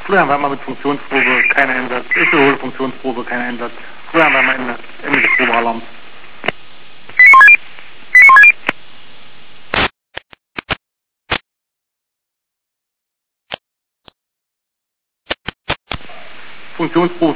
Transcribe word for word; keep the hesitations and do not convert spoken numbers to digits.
Früher haben wir mal mit Funktionsprobe, kein Einsatz. Ich wiederhole Funktionsprobe, kein Einsatz. Früher haben wir mal Ende, Ende des Probealarms. Funktionsprobe